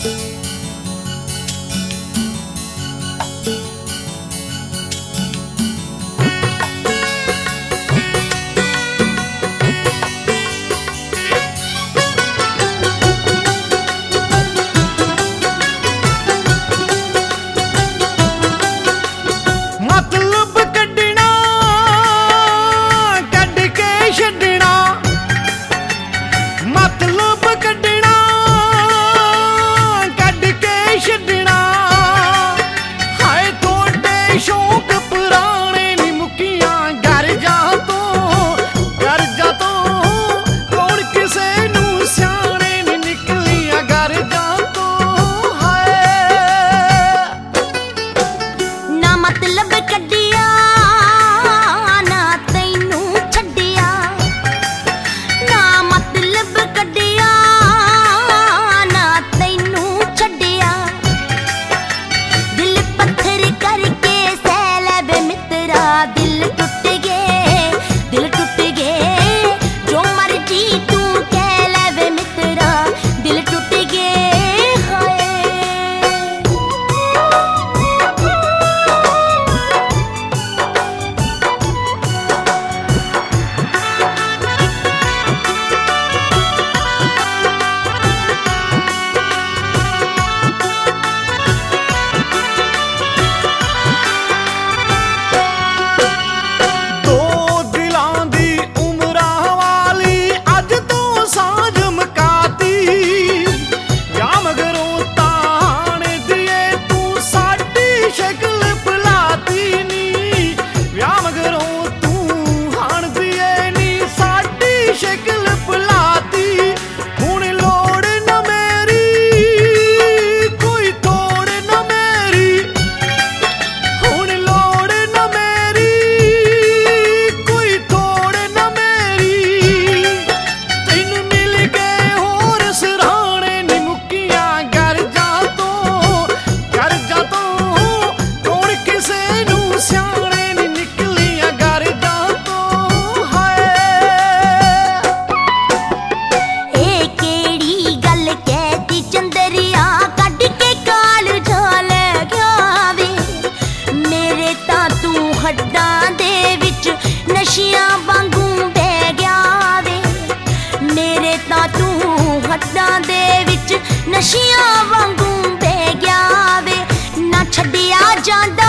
ਨਸ਼ਿਆਂ ਵਾਂਗੂ ਬਹਿ ਗਿਆ ਵੇ, ਨਾ ਛੱਡਿਆ ਜਾਂਦਾ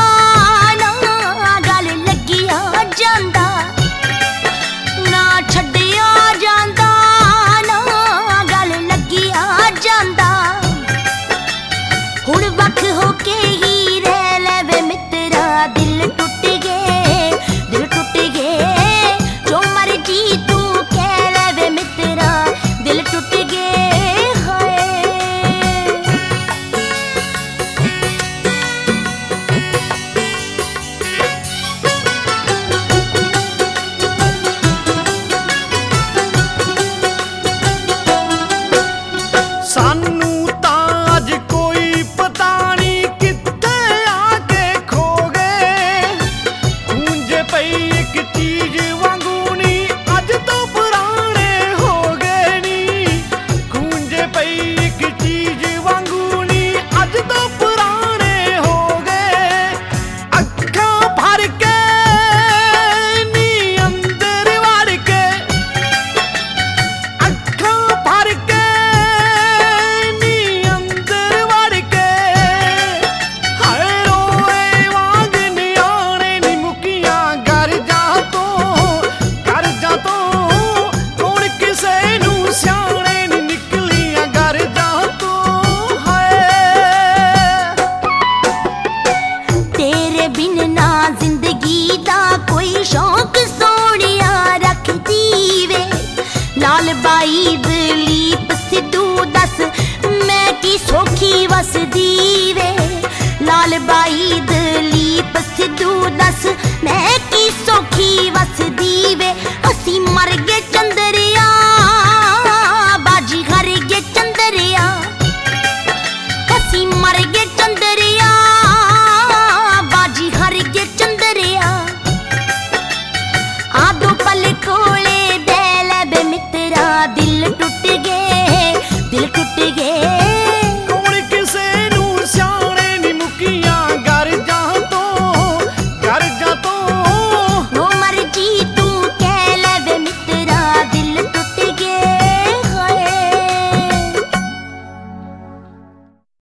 ਨਾ ਗੱਲ ਲੱਗਿਆ ਜਾਂਦਾ, ਨਾ ਛੱਡਿਆ ਜਾਂਦਾ ਨਾ ਗੱਲ ਲੱਗਿਆ ਜਾਂਦਾ। ਹੁਣ ਵੱਖ ਹੋ ਕੇ ਹੀ ਰਹਿ ਲੈ ਵੇ ਮਿੱਤਰਾ, ਦਿਲ ਟੁੱਟ ਗਏ ਦਿਲ ਟੁੱਟ ਗਏ, ਜੋ ਮਰਜੀ ਤੂੰ ਕਹਿ ਲੈ ਵੇ ਮਿੱਤਰਾ, ਦਿਲ ਟੁੱਟ ਗਏ। ਸਾਨੂੰ ਤਾਂ ਅੱਜ ਕੋਈ ਪਤਾ ਨਹੀਂ ਕਿੱਥੇ ਆ ਕੇ ਖੋ ਗਏ, ਗੂੰਜ ਪਈ ਇੱਕ ਚੀਜ਼ ਵਾਂਗੂ ਨੀ ਅੱਜ ਤੋਂ ਪੁਰਾਣੇ ਹੋ ਗਏ ਨੀ, ਗੂੰਜ ਪਈ ਇੱਕ ਚੀਜ਼ ਵਾਂਗੂ ਨੀ ਅੱਜ ਤੋਂ ਪੁਰਾਣੇ ਹੋ ਗਏ। ਅੱਖਾਂ ਭਰ ਕੇ ਨੀ ਅੰਦਰ ਵੜ ਕੇ, ਅੱਖਾਂ ਭਰ ਕੇ ਲਾਲ ਬਾਈ ਦਲੀਪ ਸਿੱਧੂ ਦੱਸ ਮੈਂ ਕੀ ਸੌਖੀ ਵਸਦੀ ਵੇ, ਲਾਲ ਬਾਈ ਦਲੀਪ ਸਿੱਧੂ ਦੱਸ ਮੈਂ ਕੀ ਸੌਖੀ ਵਸਦੀ ਵੇ। ਅਸੀਂ ਮਰ ਗਏ ਚੰਦ